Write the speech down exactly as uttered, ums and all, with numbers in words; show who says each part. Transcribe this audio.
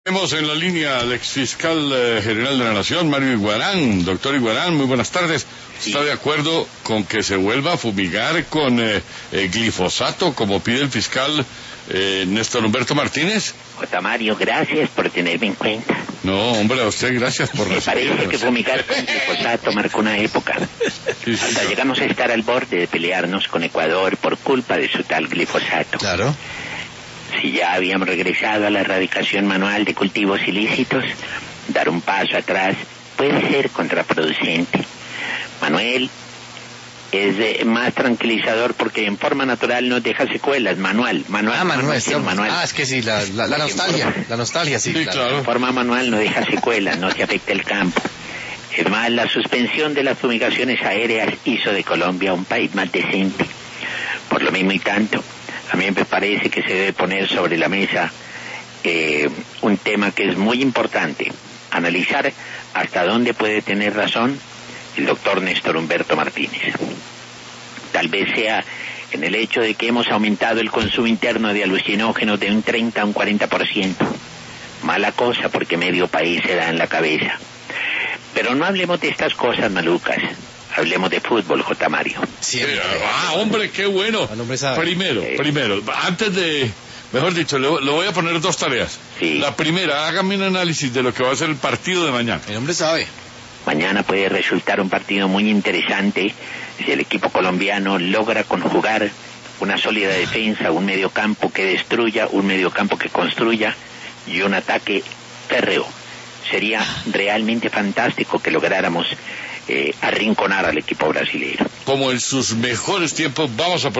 Speaker 1: Tenemos en la línea al exfiscal eh, general de la Nación, Mario Iguarán. Doctor Iguarán, muy buenas tardes.
Speaker 2: Sí.
Speaker 1: ¿Está de acuerdo con que se vuelva a fumigar con eh, eh, glifosato, como pide el fiscal eh, Néstor Humberto Martínez?
Speaker 2: J. Mario, gracias por tenerme en cuenta.
Speaker 1: No, hombre, a usted gracias por
Speaker 2: Me parece
Speaker 1: recibirnos.
Speaker 2: que fumigar con glifosato marcó una época.
Speaker 1: Sí, sí,
Speaker 2: Hasta
Speaker 1: sí.
Speaker 2: llegamos a estar al borde de pelearnos con Ecuador por culpa de su tal glifosato.
Speaker 3: Claro.
Speaker 2: Si ya habíamos regresado a la erradicación manual de cultivos ilícitos, dar un paso atrás puede ser contraproducente. Manuel es eh, más tranquilizador porque en forma natural no deja secuelas. Manual, manual.
Speaker 3: Ah, Manuel,
Speaker 2: sí,
Speaker 3: estamos-
Speaker 2: manual.
Speaker 3: Ah, es que sí, la, la, la nostalgia, la nostalgia, sí,
Speaker 1: Sí,
Speaker 3: claro.
Speaker 1: claro.
Speaker 2: En forma manual no deja secuelas, no se afecta el campo. Es más, la suspensión de las fumigaciones aéreas hizo de Colombia un país más decente. Por lo mismo y tanto, a mí me parece que se debe poner sobre la mesa eh, un tema que es muy importante, analizar hasta dónde puede tener razón el doctor Néstor Humberto Martínez. Tal vez sea en el hecho de que hemos aumentado el consumo interno de alucinógenos de un treinta a un cuarenta por ciento. Mala cosa porque medio país se da en la cabeza. Pero no hablemos de estas cosas malucas. Hablemos de fútbol, J. Mario.
Speaker 3: Siempre.
Speaker 1: Ah, hombre, qué bueno.
Speaker 3: El hombre sabe.
Speaker 1: Primero,
Speaker 2: Eh.
Speaker 1: primero, antes de, mejor dicho, le, le voy a poner dos tareas.
Speaker 2: Sí.
Speaker 1: La primera, hágame un análisis de lo que va a ser el partido de mañana.
Speaker 3: El hombre sabe.
Speaker 2: Mañana puede resultar un partido muy interesante si el equipo colombiano logra conjugar una sólida defensa, un mediocampo que destruya, un mediocampo que construya y un ataque férreo. Sería realmente fantástico que lográramos eh, arrinconar al equipo brasileño.
Speaker 1: Como en sus mejores tiempos, vamos a